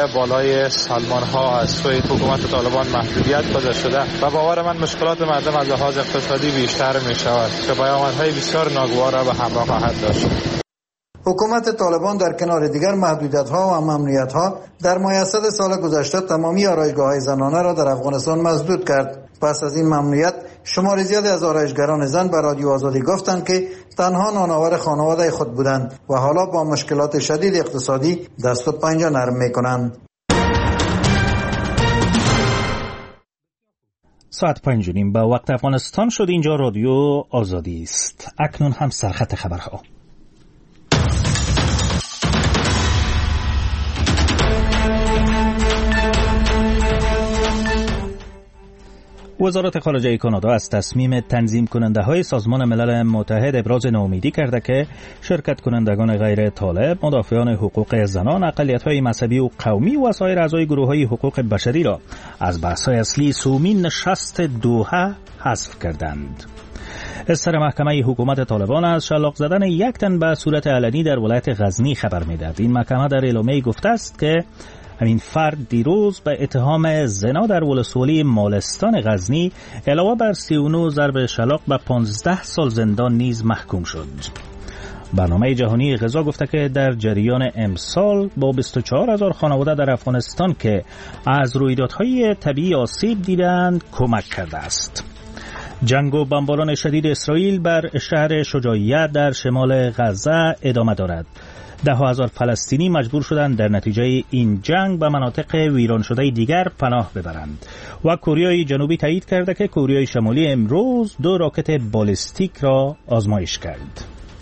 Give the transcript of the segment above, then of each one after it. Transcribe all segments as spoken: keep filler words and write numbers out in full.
بالای سالمان‌ها از سوی حکومت طالبان محدودیت گذاشته شده و باور من مشکلات مردم از لحاظ اقتصادی بیشتر می شود که پیامدهای بسیار ناگوار را به همراه خواهد داشت. حکومت طالبان در کنار دیگر محدودیت‌ها و ممنوعیت‌ها در مایحصد سال گذشته تمامی آرایشگاه‌های زنانه را در افغانستان مسدود کرد. پس از این ممنوعیت شمار زیادی از آرایشگران زن به رادیو آزادی گفتند که تنها نانآور خانواده خود بودند و حالا با مشکلات شدید اقتصادی دست و پنجه نرم می‌کنند. ساعت پنج و نیم به وقت افغانستان شد. اینجا رادیو آزادی است. اکنون هم سرخط خبرها. وزارت خارجه کانادا از تصمیم تنظیم کننده های سازمان ملل متحد ابراز ناامیدی کرده که شرکت کنندگان غیر طالب، مدافعان حقوق زنان، اقلیت های مذهبی و قومی و سایر اعضای گروه های حقوق بشری را از بحث های اصلی سومین نشست دوحه حذف کردند. استر محکمه حکومت طالبان از شلاق زدن یک تن به صورت علنی در ولایت غزنی خبر می‌دهد. این محکمه در اعلامیه گفته است که همین فرد دیروز به اتهام زنا در ولسوالی مالستان غزنی علاوه بر سی و نه ضرب شلاق به پانزده سال زندان نیز محکوم شد. برنامه جهانی غذا گفته که در جریان امسال با بیست و چهار هزار خانواده در افغانستان که از رویدادهای طبیعی آسیب دیدند کمک کرده است. جنگ و بمباران شدید اسرائیل بر شهر شجاعیه در شمال غزه ادامه دارد. ده هزار فلسطینی مجبور شدند در نتیجه این جنگ به مناطق ویران شده دیگر پناه ببرند و کره جنوبی تایید کرده که کره شمالی امروز دو راکت بالستیک را آزمایش کرد.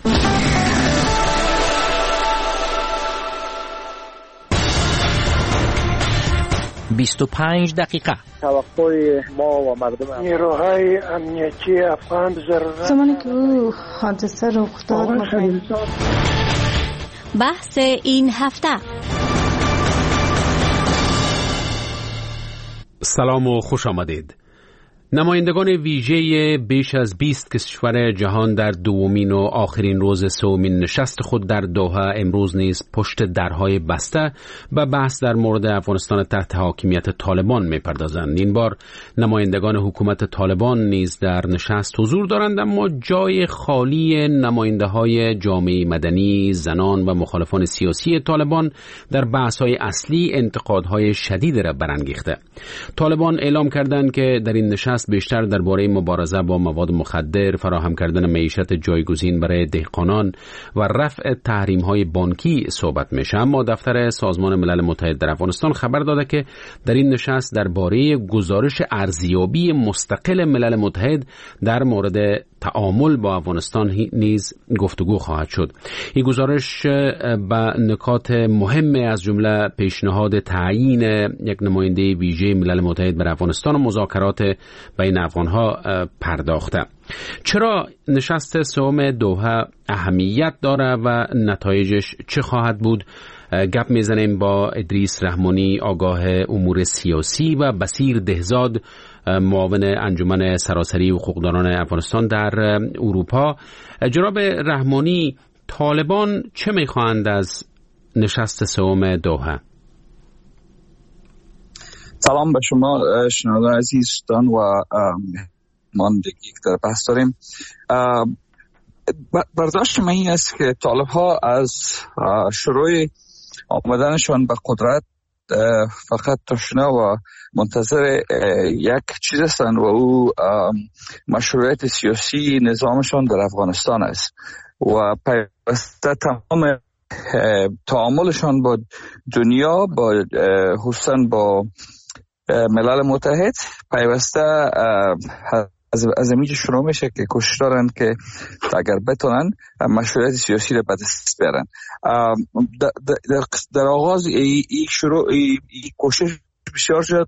بیست و پنج دقیقه. توقع ما و مردم نیروهای امنیتی افغان ضرورت زمانی که او حادثه رخ داد. بحث این هفته. سلام و خوش آمدید. نمایندگان ویژه بیش از بیست کشور جهان در دومین و آخرین روز سومین نشست خود در دوحه امروز نیز پشت درهای بسته به بحث در مورد افغانستان تحت حاکمیت طالبان می‌پردازند. این بار نمایندگان حکومت طالبان نیز در نشست حضور دارند، اما جای خالی نماینده‌های جامعه مدنی، زنان و مخالفان سیاسی طالبان در بحث‌های اصلی انتقادهای شدید را برانگیخته. طالبان اعلام کردند که در این نشست بیشتر درباره مبارزه با مواد مخدر، فراهم کردن معیشت جایگزین برای دهقانان و رفع تحریم‌های بانکی صحبت میشه. اما دفتر سازمان ملل متحد در افغانستان خبر داده که در این نشست درباره گزارش ارزیابی مستقل ملل متحد در مورد تعامل با افغانستان نیز گفتگو خواهد شد. این گزارش به نکات مهم از جمله پیشنهاد تعیین یک نماینده ویژه ملل متحد بر افغانستان و مذاکرات بین افغانها پرداخته. چرا نشست سوم دوحه اهمیت داره و نتایجش چه خواهد بود؟ گپ میزنیم با ادریس رحمانی، آگاه امور سیاسی، و بصیر دهزاد، معاون انجمن سراسری حقوقدانان افغانستان در اروپا. جناب رحمانی، طالبان چه میخواهند از نشست سوم دوحه؟ سلام به شما شنوندگان عزیزان و ما دیگه در بحث داریم. برداشت من این است که طالب ها از شروع آمدنشان به قدرت فقط تشنه و منتظر یک چیز هستند و او مشروعیت سیاسی نظامشان در افغانستان است و پیوسته تمام تعاملشان با دنیا، با خصوصا با ملل متحد پیوسته از اینجا شروع میشه که کوشش دارن که اگر بتونن مشروعیت سیاسی رو به دست بیارن. در, در, در آغاز ای, ای شروع ای, ای کوشش بسیار شد،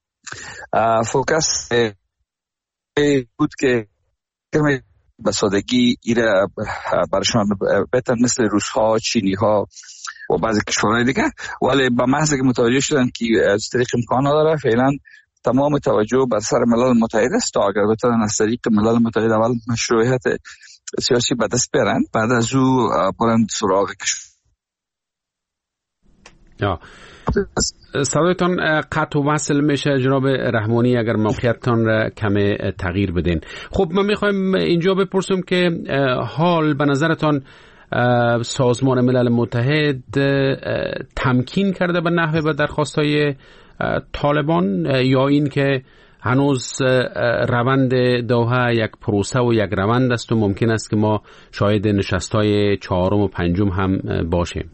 فوکس بود که به سادگی ایره برشان بتن مثل روس‌ها، چینی‌ها و بعضی کشورهای دیگه، ولی به محض که متوجه شدن که از طریق امکان نداره، فعلا تمام توجه بر سر ملل متحد است تا اگر بتونن از طریق ملل متحد اول مشروعیت سیاسی به دست بیارن، بعد از او برن سراغ کشور. صدایتان قطع و وصل میشه جناب رحمانی، اگر موقعیتتان را کم تغییر بدین. خب من میخوایم اینجا بپرسم که حال به نظرتان سازمان ملل متحد تمکین کرده به نحوه به درخواستای طالبان، یا این که هنوز روند دوحه یک پروسه و یک روند است و ممکن است که ما شاهد نشستای چهارم و پنجم هم باشیم؟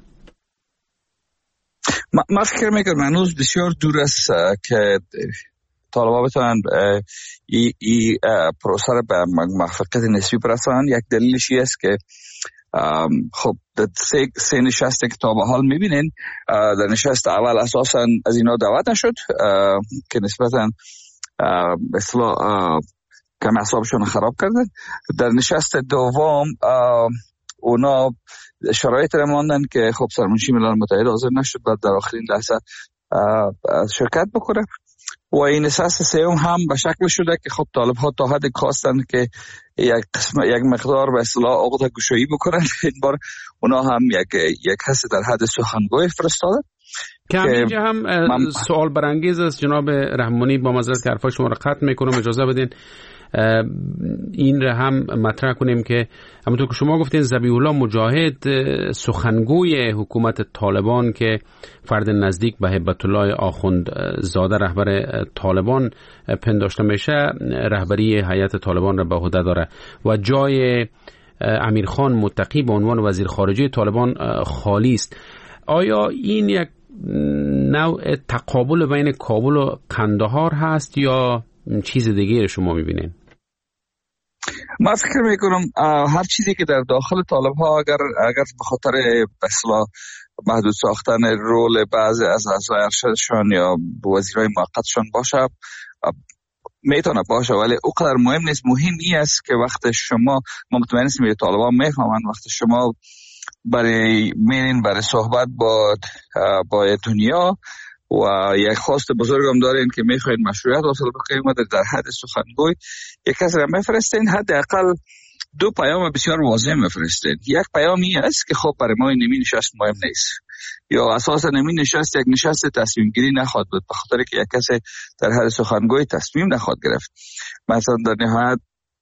من فکر میکنم هنوز بسیار دور است که طالبان بتونن این ای پروسه را به موفقیت نسبی برسانن. یک دلیلش است که خب سه, سه نشسته که تا به حال میبینین، در نشست اول اساسا از اینا دعوت نشد که نسبتا به اصطلاح کم اعصابشون خراب کردن. در نشست دوم اونا شرایط را ماندن که خب سرمنشی ملل متحد حاضر نشد و در آخرین لحظه شرکت بکنه. و این نشست سوم هم به شکل شده که خب طالب ها تا حد خواستن که یک یک مقدار به اصطلاح عقده گشایی بکنن. این بار اونا هم یک یک کسی در حد سخنگوی فرستاده که اینجا هم من... سوال برانگیز است جناب رحمانی، با معذرت که حرفای شما را قطع میکنم، اجازه بدین این را هم مطرح کنیم که همونطور که شما گفتین ذبیح الله مجاهد سخنگوی حکومت طالبان که فرد نزدیک به هیبت الله آخوند زاده رهبر طالبان پنداشته میشه، رهبری هیئت طالبان را به عهده داره و جای امیرخان متقی به عنوان وزیر خارجه طالبان خالی است. آیا این یک نوع تقابل بین کابل و قندهار هست یا چیز دیگه شما میبینین؟ من فکر میکنم هر چیزی که در داخل طالب ها اگر اگر به خاطر اصلاح محدود ساختن رول بعضی از اعضای ارشدشان یا وزیرای موقتشان باشه میتونه باشه، ولی اونقدر مهم نیست. مهم این است که وقت شما ما مطمئن هستیم که طالبان میفهمن وقت شما برای میرین برای صحبت با با دنیا و یک خواست بزرگ هم دارین که میخواین مشروعیت حاصل بکنید و در حد سخنگوی یک کسی را میفرستین، حداقل دو پیام بسیار واضح میفرستین. یک پیام این است که خب برای ما این نمی نشست مهم نیست، یا اساسا نمی نشست یک نشست تصمیم گیری نخواد بود به خاطر که یک کسی در حد سخنگوی تصمیم نخواد گرفت. مثلا در نهایت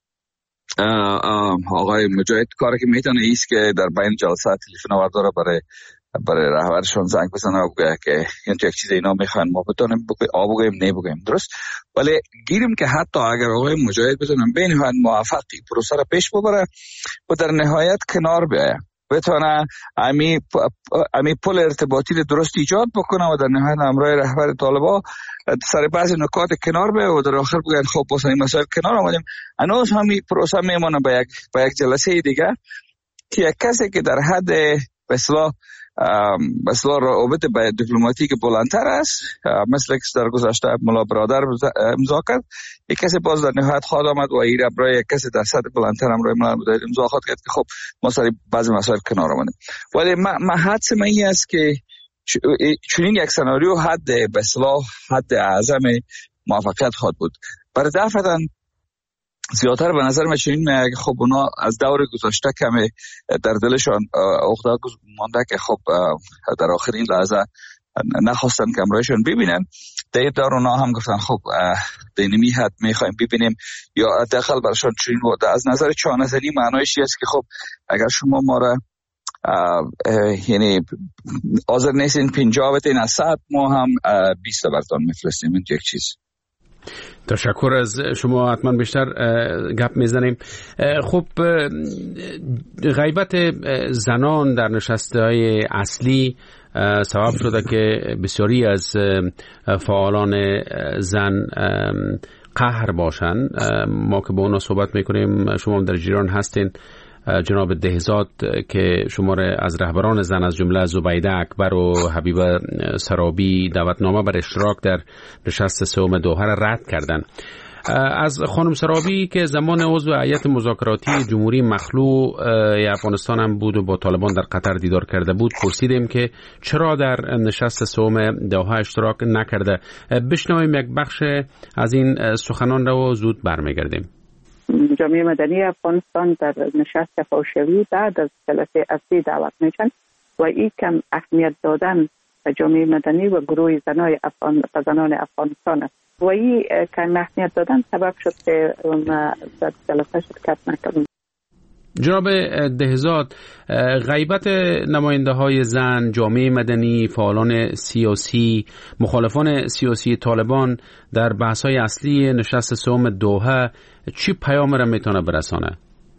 آقای مجاهد کاری که میتونه ایست که در بین جلسه تلفن آورده را برای برای رهبرشون زنگ بزنه و بگه که این یک چیز اینا میخوان ما بتونیم آ بگویم نه بگویم، درست؟ ولی گیریم که حتی اگر آقای مجاهد بتونن به نهایت موفقی پروسه را پیش ببره و در نهایت کنار بیاید، بتونه امی امی پل ارتباطی درست ایجاد بکنه و در نهایت امرای رهبر طالبا سر بعضی نکات کنار بیاید و در آخر بگن خب واسه این مسائل کنار آمدیم. هنوز همین پروسه میمونه به یک به یک جلسه دیگه که یک کسی که در حد به اصطلاح مثلا رابطه با دیپلماتیک بلندتر است، مثل که در گذشته ملا برادر امضا کرد، یک کسی باز در نهایت خواهد آمد و این برای یک کسی در سطح بلندتر هم روی ملا برادر امضا خواهد کرد که خب ما سر بعضی مسائل کنار آمدیم. ولی من حدس من این است که چنین یک سناریو حد به اصطلاح حد اعظم موفقیت خواهد بود. برای دفعتاً زیادتر به نظر من چنین میاد خب اونا از دور گذشته کمی در دلشان عقده مانده که خب در آخرین لحظه نخواستن که امرایشون ببینن. در دور اونا هم گفتن خب دینمی حد میخوایم ببینیم یا داخل برشان چنین بود. از نظر چانه‌زنی معنایش است که خب اگر شما ما را یعنی حاضر نیستین پنجاه بتین از صد ما هم بیست برتان میفرستیم. این یک چیز. تشکر از شما، حتما بیشتر گپ میزنیم. خب غیبت زنان در نشسته‌های اصلی سبب شده که بسیاری از فعالان زن قهر باشن. ما که با اونا صحبت میکنیم، شما در جریان هستین. جناب دهزاد که شماره از رهبران زن از جمله زبیده اکبر و حبیبه سرابی دعوتنامه بر اشتراک در نشست سوم دوحه را رد کردند. از خانم سرابی که زمان عضو هیئت مذاکراتی جمهوری مخلوع افغانستان هم بود و با طالبان در قطر دیدار کرده بود پرسیدیم که چرا در نشست سوم دوحه اشتراک نکرده. بشنویم یک بخش از این سخنان را و زود برمیگردیم. جامعه مدنی افغانستان در نشست حاشیه‌ای بعد از جلسه اصلی دعوت میشن و این کم اهمیت دادن و جامعه مدنی و گروه زنای افغان و زنان افغانستان است و این کم اهمیت دادن سبب شد که ما در جلسه شرکت نکردم. جناب دهزاد، غیبت نماینده های زن، جامعه مدنی، فعالان سیاسی، مخالفان سیاسی طالبان در بحث های اصلی نشست سوم دوحه چی پیام را میتونه برسانه؟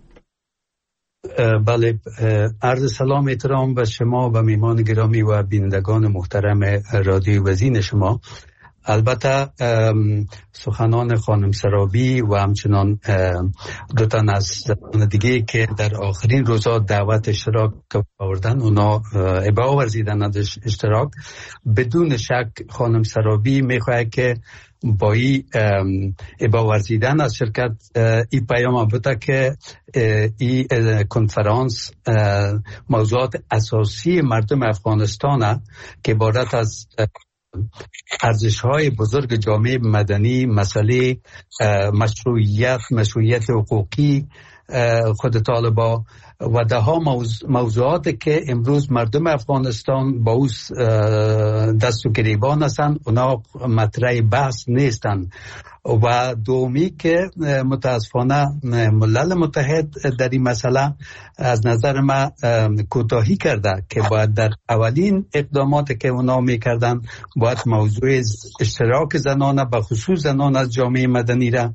بله، عرض سلام احترام به شما و میهمان گرامی و بینندگان محترم رادیو وزین شما. البته سخنان خانم سرابی و همچنان دو تن از زنان دیگه که در آخرین روزا دعوت اشتراک آوردن، اونا ابا ورزیدن از اشتراک، بدون شک خانم سرابی میخواه که با این ابا ورزیدن از شرکت این پیام بوده که این کنفرانس موضوعات اساسی مردم افغانستان که عبارت از ارزش‌های بزرگ جامعه مدنی، مسئله مشروعیت مشروعیت حقوقی خود طالبا و ده ها موضوعاتی که امروز مردم افغانستان با او دست و گریبان هستند، اونا مطرح بحث نیستند. و دومی که متاسفانه ملل متحد در این مسئله از نظر ما کوتاهی کرده که باید در اولین اقداماتی که اونا میکردن باید موضوع اشتراک زنان به خصوص زنان از جامعه مدنی را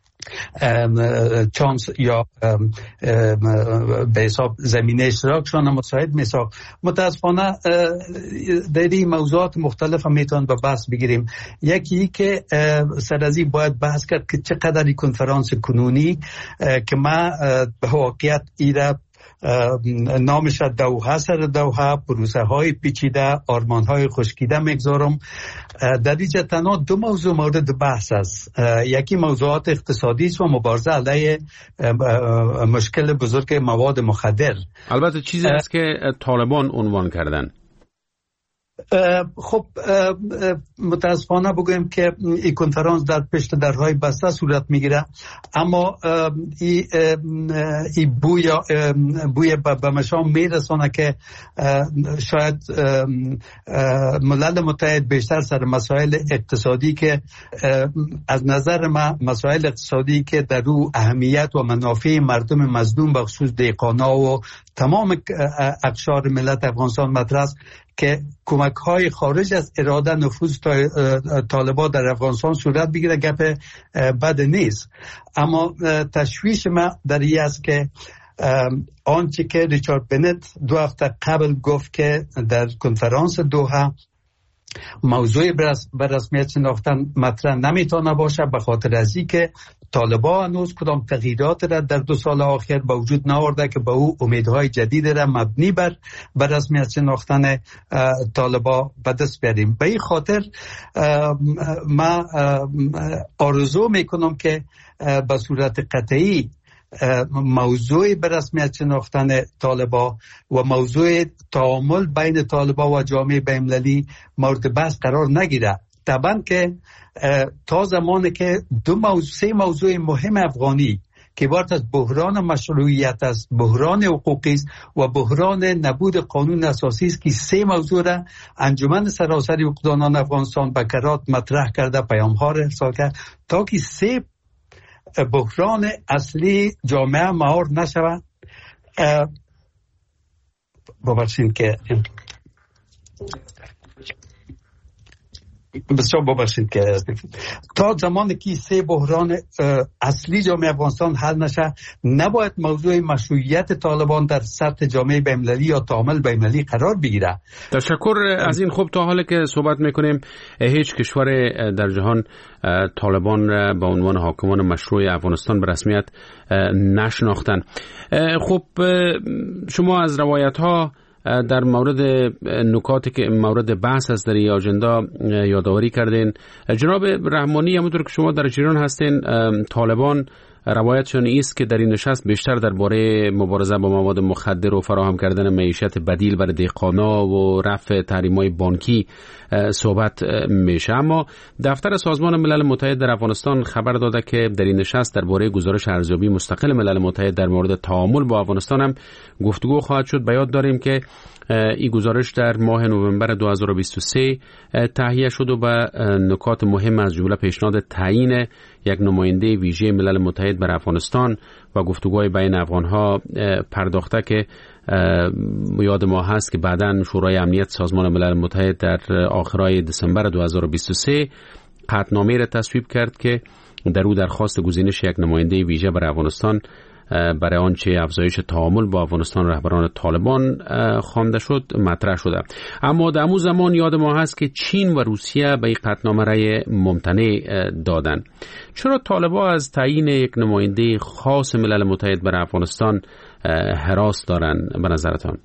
چانس یا به حساب زمینه اشتراکشان مساعد میساخت. متاسفانه در این موضوعات مختلف میتون به بحث بگیریم. یکی که سرازی باید بحث کرد که چقدر این کنفرانس کنونی که ما به واقعیت ایره نامش دوحه سر دوحه، پروسه های پیچیده، آرمان های خشکیده میگذارم. در اینجا تنها دو موضوع مورد بحث است. یکی موضوعات اقتصادی است و مبارزه علیه مشکل بزرگ مواد مخدر. البته چیزی است که طالبان عنوان کردن. خب متاسفانه بگویم که این کنفرانس در پشت درهای بسته صورت میگیره، اما این ای بوی بوی به مشام میرسونه که شاید ملل متحد بیشتر سر مسائل اقتصادی که از نظر ما مسائل اقتصادی که در او اهمیت و منافع مردم مظلوم به خصوص دهقانا و تمام اقشار ملت افغانستان مطرح است که کمک های خارج از اراده نفوذ طالبان در افغانستان صورت بگیره، گپ بد نیست. اما تشویش ما در این است که آنچه که ریچارد بنت دو هفته قبل گفت که در کنفرانس دوحه موضوع بر رسمیت شناختن مطرح نمیتونه باشه، به خاطر از این که طالبان هنوز کدام تغییرات را در دو سال آخر با وجود نآورده که با او امیدهای جدید را مبنی بر بر رسمیت شناختن طالبان به دست بیاریم. به این خاطر ما آرزو میکنم که به صورت قطعی موضوع به رسمیت شناختن طالبان و موضوع تعامل بین طالبان و جامعه بین‌المللی مورد بحث قرار نگیره. طبعا که تا زمانی که دو موضوع سه موضوع مهم افغانی که عبارت از بحران مشروعیت است، بحران حقوقی است و بحران نبود قانون اساسی است که سه موضوع را انجمن سراسری حقوقدانان افغانستان به کرات مطرح کرده، پیام‌ها را ارسال کرد تا که سه بحران اصلی جامعه مهار نشود. ببخشید که بسیار ببخشید که تا زمانی که سه بحران اصلی جامعه افغانستان حل نشه، نباید موضوع مشروعیت طالبان در سطح جامعه بین‌المللی یا تعامل بین‌المللی قرار بگیره. تشکر از این. خوب، تا حالی که صحبت میکنیم هیچ کشور در جهان طالبان را به عنوان حاکمان مشروع افغانستان به رسمیت نشناختن. خب شما از روایت ها در مورد نکاتی که مورد بحث است در این آجندا یادآوری کردین. جناب رحمانی، همونطور که شما در جریان هستین، طالبان روایتشان است که در این نشست بیشتر درباره مبارزه با مواد مخدر و فراهم کردن معیشت بدیل برای دهقانا و رفع تحریم‌های بانکی صحبت میشه. اما دفتر سازمان ملل متحد در افغانستان خبر داده که در این نشست درباره گزارش ارزیابی مستقل ملل متحد در مورد تعامل با افغانستان هم گفتگو خواهد شد. به یاد داریم که این گزارش در ماه نوامبر دو هزار و بیست و سه تهیه شد و به نکات مهم از جمله پیشنهاد تعیین یک نماینده ویژه ملل متحد بر افغانستان و گفتگوهای بین افغانها پرداخته که یاد ما هست که بعداً شورای امنیت سازمان ملل متحد در آخرای دسامبر دو هزار و بیست و سه قطعنامه را تصویب کرد که در او درخواست گزینش یک نماینده ویژه بر افغانستان برای آنچه افزایش تعامل با افغانستان رهبران طالبان خوانده شد مطرح شده. اما در همون زمان یاد ما هست که چین و روسیه به این قطعنامه رأی ممتنع دادن. چرا طالبان از تعیین یک نماینده خاص ملل متحد برای افغانستان هراس دارن به نظرتان؟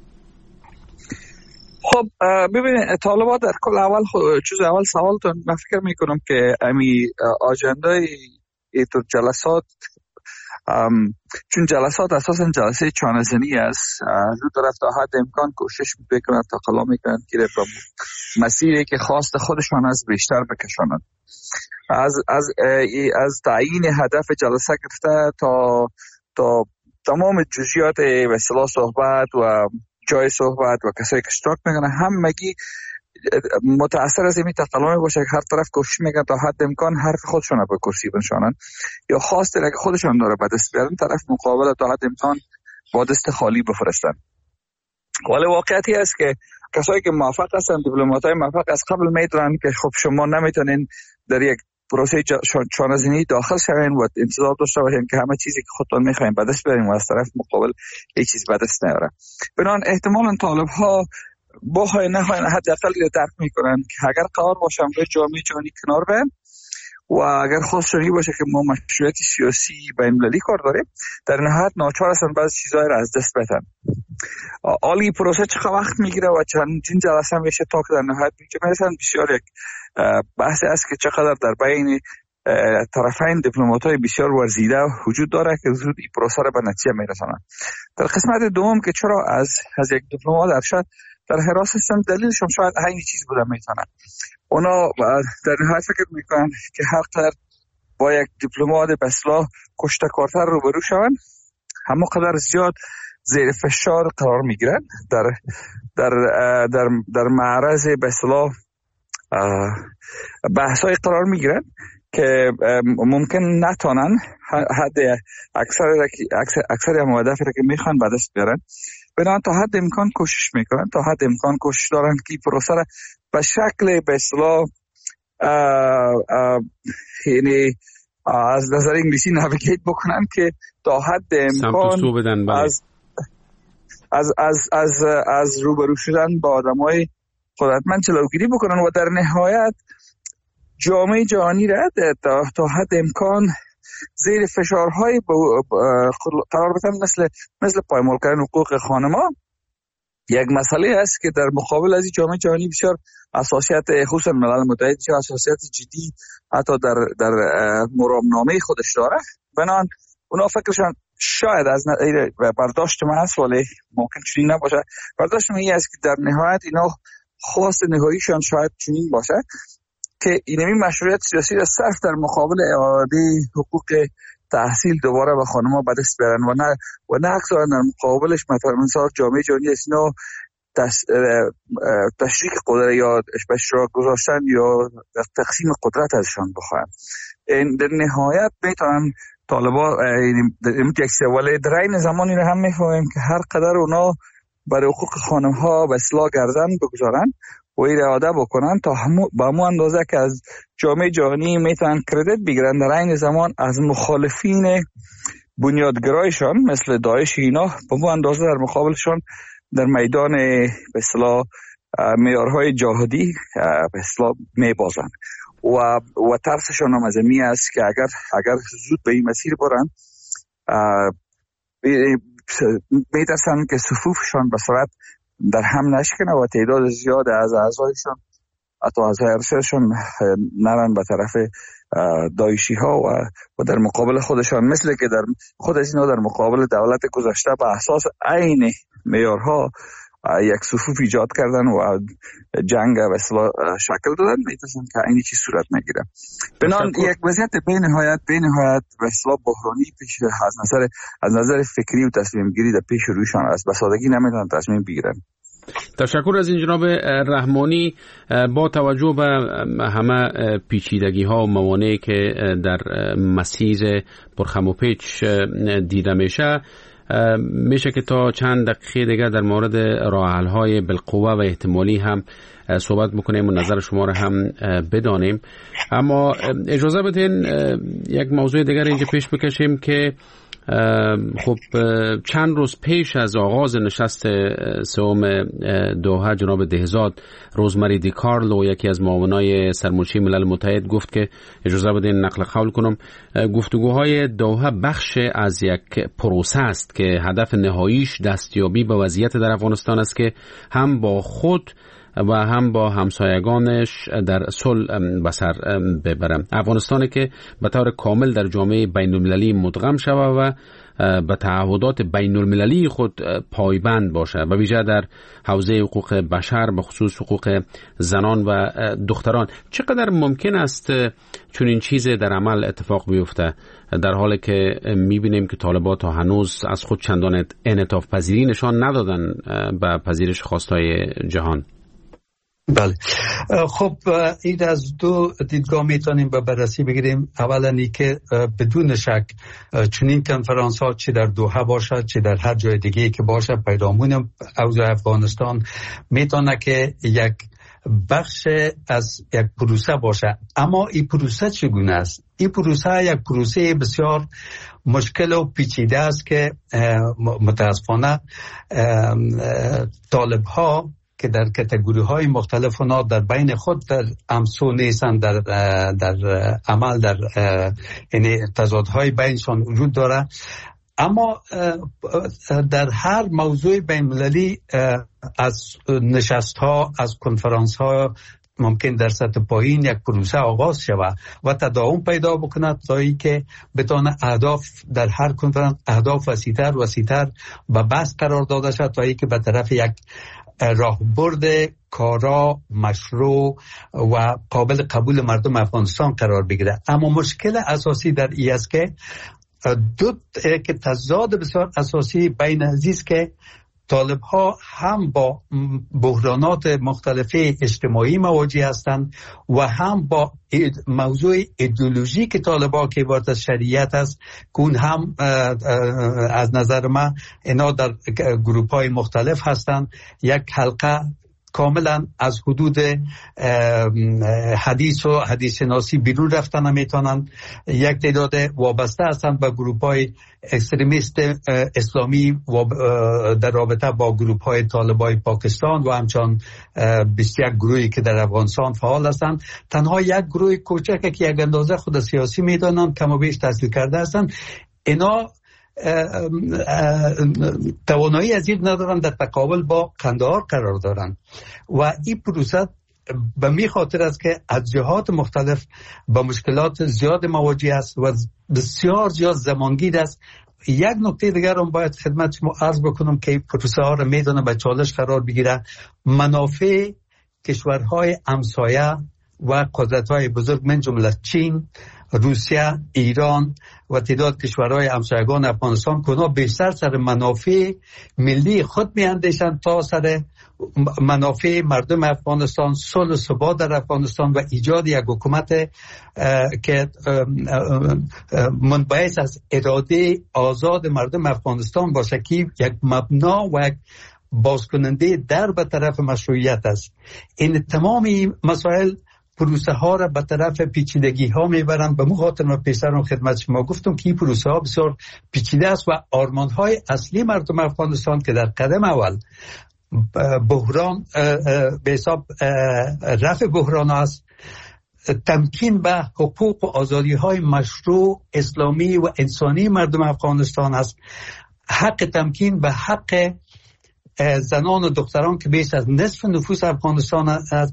خب ببینید طالبان در کل اول چیز اول سوالتون من فکر میکنم که امی آجندای ایتور جلسات چون جلسات اساساً جلسه چانه‌زنی است، دو طرف تا حد امکان کوشش میکنند تا قلا میکنند که به مسیری که خواست خودشان از بیشتر بکشانند. از از از تعیین هدف جلسه گرفته تا تا تمام جزئیات و اصطلاح صحبت و جای صحبت و کسایی که اشتراک میکنن هم مگی متأثر از این تقلامه باشه که هر طرف کوشش میکنن تا حد امکان حرف خودشون به کرسی بنشانن یا خواست اگه خودشون داره به دست بیارن طرف مقابل تا حد امکان با دست خالی بفرستن. ولی واقعیتی است که کسایی که موفق هستن، دیپلمات‌های موفق از قبل میدونن که خب شما نمیتونین در یک پروسه چانه‌زنی داخل شوین و انتظار داشته باشین که همه چیزی که خودتون میخواین به دست بیارین و از طرف مقابل هیچ چیز به دست نیاره. بنابراین احتمالاً طالب‌ها با های نه های حداقل درک میکنن که اگر قرار باشن به جامعه جهانی کنار بیان و اگر خواستشون باشه که ما مشروعیت سیاسی بین المللی کار داریم، در نهایت ناچار هستن بعضی چیزهای را از دست بدن. عالی پروسه چقدر وقت میگیره و چند جلسه میشه تا که در نهایت میرسن بسیار یک بحث است که چقدر در بین طرفین دیپلمات‌های بسیار ورزیده وجود داره که زود این پروسه را به نتیجه میرسونن. در قسمت دوم که چرا از از یک دیپلمات ارشد در حراس هستن، دلیلشون شاید همین چیز بوده میتونه. اونا در نهایت فکر میکنن که هر قدر با یک دیپلمات به اصطلاح کشته‌کارتر روبرو شون، همه قدر زیاد زیر فشار قرار میگیرن، در در در در معرض به اصطلاح بحث‌های قرار میگیرن که ممکن نتونن حد اکثر اکثر اکثر مهدفی را که میخوان به دست بیارن. بنابراین تا حد امکان کوشش میکنن، تا حد امکان کوشش دارن که پروسه را به شکل به اصطلاح یعنی از نظر انگلیسی ناویگیت بکنن که تا حد امکان از از از از از روبرو شدن با آدمای قدرتمند جلوگیری بکنن و در نهایت جامعه جهانی را تا تا حد امکان زیر فشارهای قرار بدن، مثل مثل پایمال کردن حقوق خانما. یک مسئله است که در مقابل از جامعه جهانی بسیار اساسیت خصوصا ملل متحد بسیار اساسیت جدی حتی در در مرامنامه خودش داره. بنابراین اونا فکرشان شاید از برداشت من است، ولی ممکن چنین نباشه. برداشت من این است که در نهایت اینا خواست نهاییشان شاید چنین باشه که اینمی مشروعیت سیاسی را صرف در مقابل اعاده حقوق تحصیل دوباره به خانم‌ها به دست بیارن و نه و نه اکثر در مقابلش مثلا جامعه جهانی اینا تشریک قدرت یا اشتراک گذاشتن یا تقسیم قدرت ازشان بخواهن. در نهایت میتونن طالبان این تکسیه، ولی در این زمانی رو هم میفهمیم که هر قدر اونا برای حقوق خانم‌ها به اصلاح گردن بگذارن و اراده بکنن تا همو با همون اندازه که از جامعه جهانی میتونن کردیت بگیرن، در این زمان از مخالفین بنیادگرایشان مثل داعش اینا به همون اندازه در مقابلشان در میدان به اصطلاح معیارهای جهادی به اصطلاح میبازن و و ترسشان هم از این است که اگر اگر زود به این مسیر برن میترسن که صفوفشان به سرعت در هم نشکنه و تعداد زیاد از اعضایشان حتی از ارششون نرن به طرف داعشی ها و, و در مقابل خودشان، مثل که در خود از اینا در مقابل دولت گذشته به اساس عین معیارها یک صفوف ایجاد کردن و جنگ و اصلاح شکل دادن، میتونن که اینی چی صورت میگیره. بنان یک وضعیت به نهایت به نهایت و اصلاح بحرانی پیش از نظر از نظر فکری و تصمیم گیری در پیش رویشان است. به سادگی نمیتونن تصمیم بگیرن. تشکر از این جناب رحمانی. با توجه به همه پیچیدگی ها و موانعی که در مسیر پرخم و پیچ دیده میشه، میشه که تا چند دقیقه دیگه در مورد راه حل های بالقوه و احتمالی هم صحبت بکنیم و نظر شما را هم بدانیم. اما اجازه بدین یک موضوع دیگر اینجا پیش بکشیم که خب چند روز پیش از آغاز نشست سوم دوحه، جناب دهزاد روزمری دی کارلو، یکی از معاونای سرمنشی ملل متحد، گفت که اجازه بدین نقل قول کنم، گفتگوهای دوحه بخش از یک پروسه است که هدف نهاییش دستیابی به وضعیت در افغانستان است که هم با خود و هم با همسایگانش در صلح به سر ببرم. افغانستانی که به طور کامل در جامعه بین المللی مدغم شود و به تعهدات بین المللی خود پایبند باشد، و ویژه در حوزه حقوق بشر، به خصوص حقوق زنان و دختران. چقدر ممکن است چون این چیز در عمل اتفاق بیفته، در حالی که میبینیم که طالبان تا هنوز از خود چندان انعطاف پذیری نشان ندادن به پذیرش خواستهای جهان؟ بله، خب این از دو دیدگاه میتونیم به بررسی بگیریم. اولا ای که بدون شک چنین کنفرانس ها چه در دوحه باشد چه در هر جای دیگه که باشد، پیرامون اوضاع افغانستان میتونه که یک بخش از یک پروسه باشه. اما این پروسه چگونه است؟ این پروسه یک پروسه بسیار مشکل و پیچیده است که متاسفانه طالب ها که در کاتگوری های مختلف اونا در بین خود در امسو نیستن، در در عمل در یعنی تضادهای بینشان وجود داره. اما در هر موضوع بین المللی از نشست ها، از کنفرانس ها ممکن در سطح پایین یک پروسه آغاز شود و تداوم پیدا بکند تا اینکه بتونه اهداف در هر کنفرانس اهداف وسیع‌تر وسیع‌تر به بحث قرار داده شد تا اینکه به طرف یک راهبرد کارا، مشروع و قابل قبول مردم افغانستان قرار بگیره. اما مشکل اساسی در این است که دو که تضاد بسیار اساسی بین عزیز که طالب ها هم با بحرانات مختلف اجتماعی مواجه هستند و هم با موضوع ایدئولوژی که طالب ها که عبارت از شریعت است، که هم از نظر من اینا در گروپ های مختلف هستند. یک حلقه کاملا از حدود حدیث و حدیث شناسی بیرون رفتن نمیتونن، یک تعداد وابسته هستند به گروپ های اکستریمیست اسلامی و در رابطه با گروپ های طالبای پاکستان و همچنان بیست و یک گروهی که در افغانستان فعال هستند. تنها یک گروه کوچک که یک اندازه خود سیاسی میدانند، کم و بیش تحصیل کرده هستند، اینا توانایی از این ندارن در تقابل با قندهار قرار دارن و این پروسه به می خاطر است که از جهات مختلف با مشکلات زیاد مواجه است و بسیار زیاد زمانگیر است. یک نکته دیگر هم باید خدمت شما عرض بکنم که پروسه ها را میدانه به چالش قرار بگیره. منافع کشورهای همسایه و قدرت‌های بزرگ من جمله چین، روسیه، ایران و تعداد کشورهای همسایگان افغانستان که اونا بیشتر سر منافع ملی خود میاندیشند تا سر منافع مردم افغانستان، صلح و ثبات در افغانستان و ایجاد یک حکومت که منبعث از اراده آزاد مردم افغانستان باشه که یک مبنا و یک بازکننده در به طرف مشروعیت است. این تمامی مسائل پروسه ها را به طرف پیچیدگی ها میبرند. به مخاطر ما پیشتر خدمت شما گفتم که این پروسه ها بسیار پیچیده است و آرمان های اصلی مردم افغانستان که در قدم اول بحران به حساب رفع بحران است، تمکین به حقوق و آزادی های مشروع اسلامی و انسانی مردم افغانستان است، حق تمکین به حق زنان و دختران که بیش از نصف نفوس افغانستان است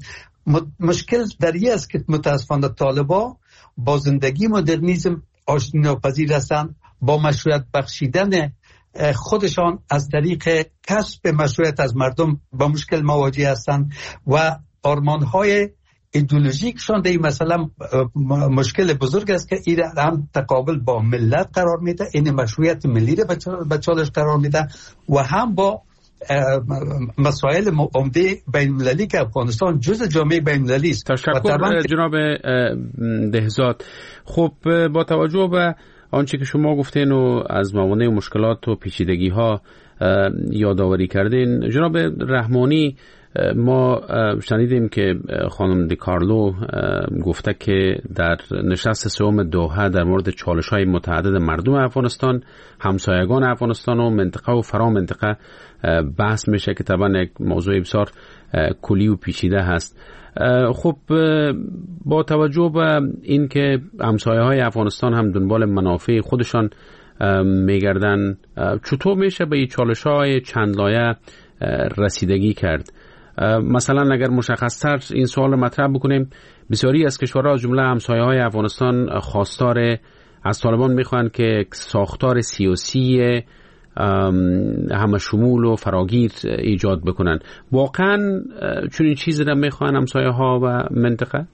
مشکل در این است که متاسفانه طالبا با زندگی مدرنیسم آشتی ناپذیر هستند، با مشروعیت بخشیدن خودشان از طریق کسب مشروعیت از مردم با مشکل مواجه هستند و آرمانهای ایدئولوژیکشان در این مثلا مشکل بزرگ است که این هم تقابل با ملت قرار میده، این مشروعیت ملی را به چالش قرار میده و هم با مسائل عمده بین المللی که افغانستان جزء جامعه بین المللی است. تشکر جناب دهزاد. خب با توجه به آنچه که شما گفتین و از موانع و مشکلات و پیچیدگی ها یادآوری کردین، جناب رحمانی، ما شنیدیم که خانم دی کارلو گفته که در نشست سوم دوحه در مورد چالش های متعدد مردم افغانستان، همسایگان افغانستان و منطقه و فرا منطقه بحث میشه که طبعا یک موضوع بسیار کلی و پیچیده هست. خب با توجه به این که همسایه های افغانستان هم دنبال منافع خودشان میگردن، چطور میشه به این چالش های چند لایه رسیدگی کرد؟ مثلا اگر مشخصتر این سوال رو مطرح بکنیم، بسیاری از کشورها از جمله همسایه های افغانستان خواستار از طالبان میخوان که ساختار سیاسی همه شمول و فراگیر ایجاد بکنن. واقعا چون این چیزی رو میخوان همسایه ها و منطقه؟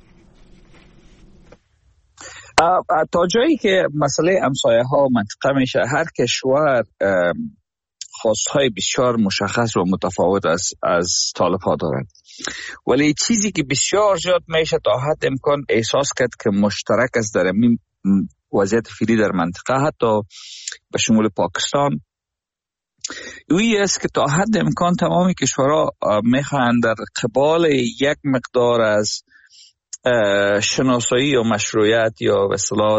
تا جایی که مسئله همسایه ها و منطقه میشه، هر کشور خواستهای بسیار مشخص و متفاوت از از طالب ها دارند، ولی چیزی که بسیار زیاد میشه تا حد امکان احساس کرد که مشترک است در این وضعیت فعلی در منطقه، حتی به شمول پاکستان، اویی است که تا حد امکان تمامی کشورها میخواهند در قبال یک مقدار از شناسایی و مشروعیت یا به اصطلاح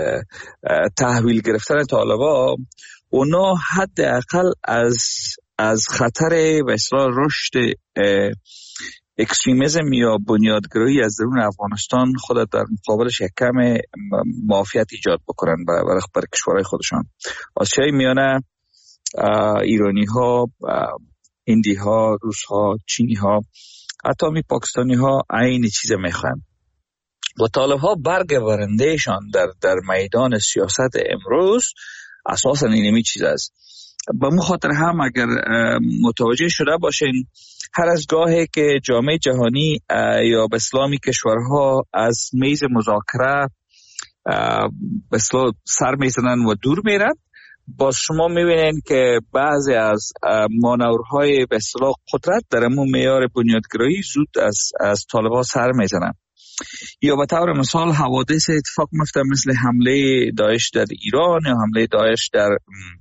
تحویل گرفتن طالبا، اونا حداقل از از خطر به اصطلاح رشد اکستریمیسم یا بنیادگرایی از درون افغانستان خود در مقابلش یک کم معافیت ایجاد بکنن برای بر کشورهای خودشان. آسیای میانه، ایرانی ها، هندی ها، روس ها، چینی ها، حتی می پاکستانی ها عین چیز میخوان. و طالب ها برگردندهشان در در میدان سیاست امروز اساساً اینمی چیز است. به مو خاطر هم اگر متوجه شده باشین، هر از گاهی که جامعه جهانی یا به اسلامی کشورها از میز مذاکره به اصطلاح سر میزنن و دور میرن، باز شما میبینین که بعضی از مانورهای به اصطلاح قدرت در امون معیار بنیادگرایی زود از از طالبان سر میزنن. یا به طور مثال حوادث اتفاق میفته مثل حمله داعش در ایران یا حمله داعش در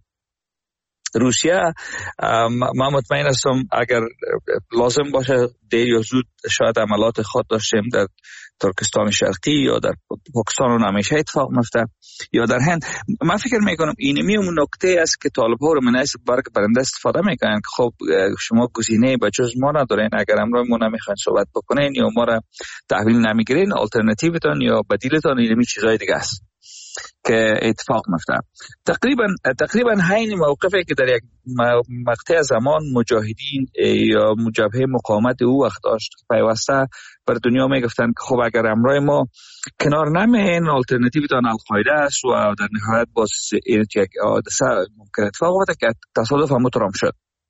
روسیه. من مطمئن هستم اگر لازم باشه دیر یا زود شاید عملات خود داشتیم در ترکستان شرقی یا در پاکستان و همیشه اتفاق میفته یا در هند. من فکر میکنم اینمی اون نکته است که طالب ها رو مناسب برگ برنده استفاده میکنن که خب شما گزینه به جز ما ندارین، اگر امروز ما نمیخواین صحبت بکنین یا ما را تحویل نمیگیرین، آلترناتیوتون یا بدیلتون اینمی چیزای دیگه است که اتفاق میفته. تقریبا تقریبا همین موقفی که در یک مقطع زمان مجاهدین یا جبهه مقاومت او وقت داشت، پیوسته بر دنیا میگفتن که خب اگر امروز ما کنار نمین، آلترناتیو تان القاعده است و در نهایت باز این یک حادثه ممکن اتفاق بیفته که تصادف هم مترام شد.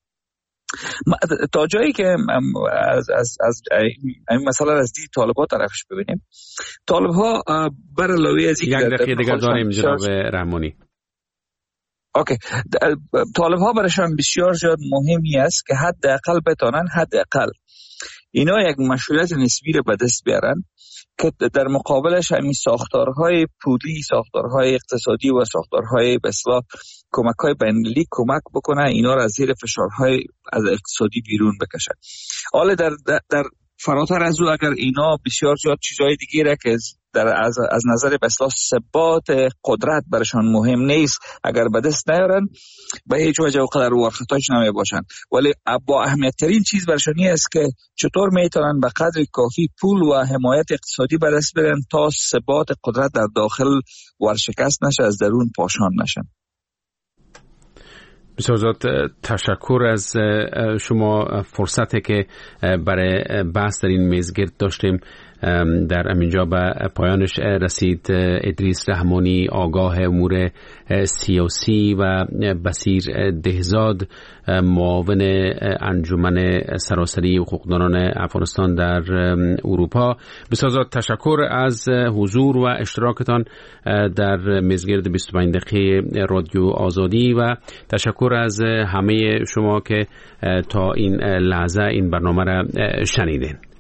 تا جایی که از از از این مسئله از دید طالب‌ها طرفش ببینیم، طالب‌ها بر علاوه از یک دقیقه دیگه داریم جناب رحمانی. اوکی، طالب‌ها برایشان بسیار زیاد مهمی است که حداقل بتونن حداقل اینا یک مشروعیت نسبی رو به دست بیارن که در مقابلش همین ساختارهای پولی، ساختارهای اقتصادی و ساختارهای به اصطلاح کمک‌های بین‌المللی کمک بکنه اینا را از زیر فشارهای از اقتصادی بیرون بکشه. حالا در, در در فراتر از او اگر اینا بسیار زیاد چیزهای دیگه را که در از از نظر به اصطلاح ثبات قدرت برشان مهم نیست اگر به دست نیارن، به هیچ وجه و قدر ورختاش نمی باشن. ولی با اهمیت ترین چیز برشان است که چطور میتونن به قدر کافی پول و حمایت اقتصادی به دست بیارن تا ثبات قدرت در داخل ورشکست نشه، از درون پاشان نشن. بسیار زیاد تشکر از شما. فرصتی که برای بحث در این میزگرد داشتیم در همینجا به پایانش رسید. ادریس رحمانی، آگاه امور سیاسی، و بصیر دهزاد، معاون انجمن سراسری حقوقدانان افغانستان در اروپا، بسیار زیاد تشکر از حضور و اشتراکتان در میزگرد بیست و پنج دقیقه رادیو آزادی، و تشکر از همه شما که تا این لحظه این برنامه را شنیدین.